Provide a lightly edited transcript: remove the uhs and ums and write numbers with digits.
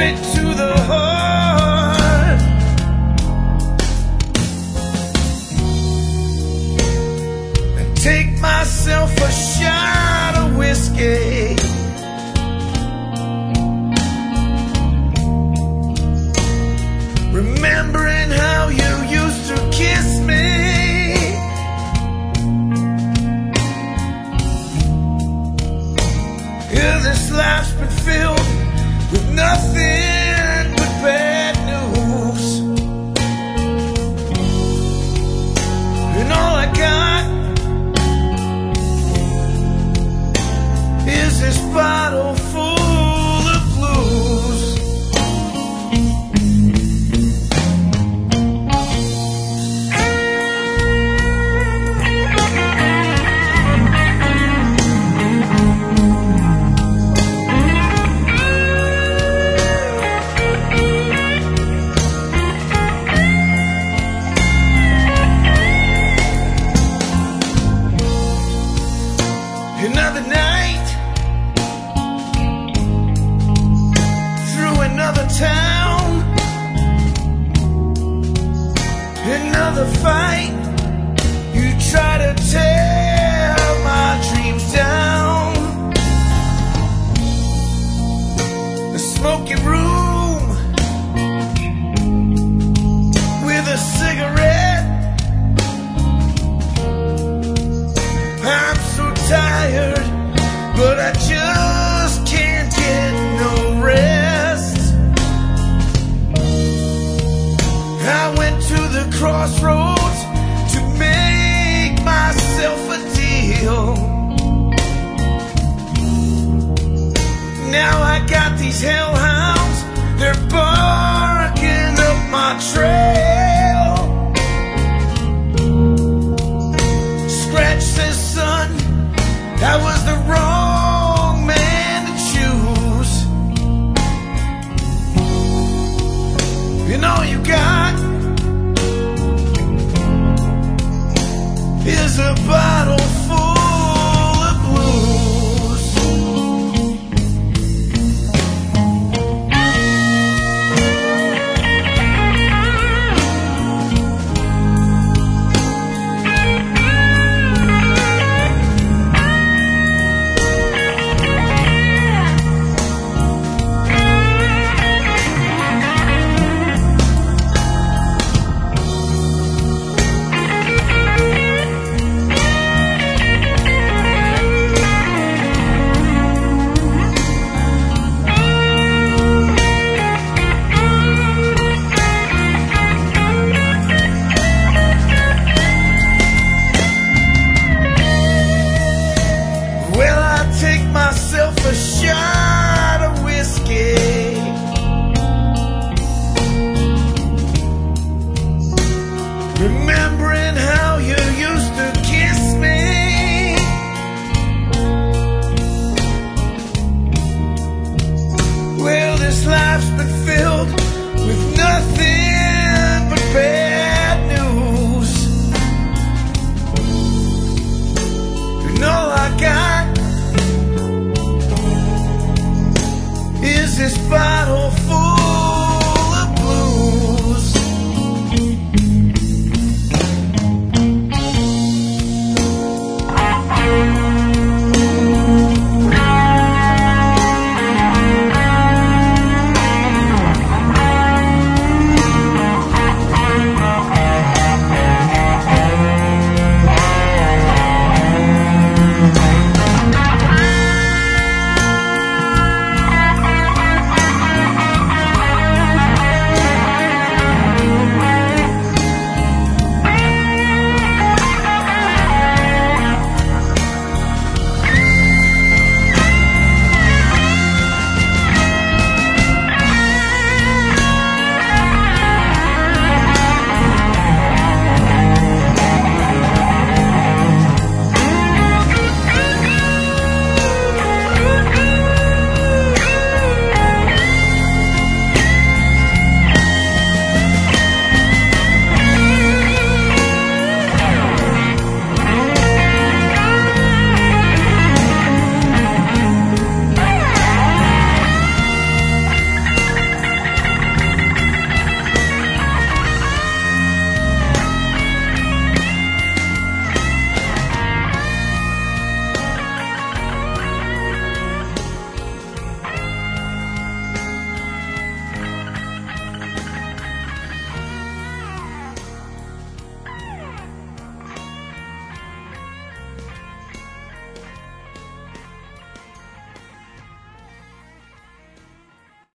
straight to the heart. And take myself a shot of whiskey. Remembering how you used to kiss me. Yeah, this life's been filled with nothing but bad news. And all I got is this bottle full of blues. Another night through another town, another fight. You try to tear my dreams down. A smoky room with a cigarette. I'm so tired, but I just can't get no rest. I went to the crossroads to make myself a deal. Now I got these hellhounds, they're barking up my trail. Scratch says, son, I was the wrong man to choose. And all you got is a bottle